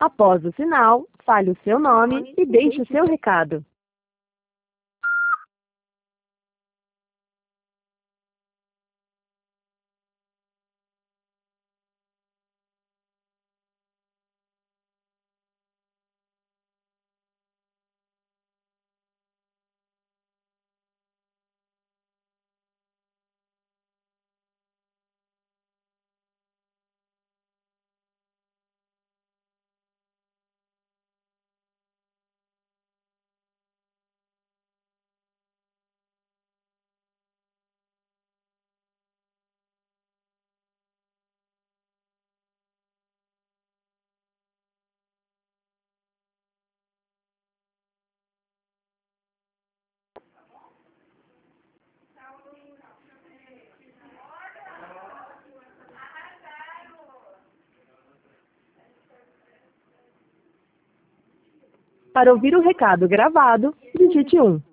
Após o sinal, fale o seu nome e deixe o seu recado. Para ouvir o recado gravado, digite 1.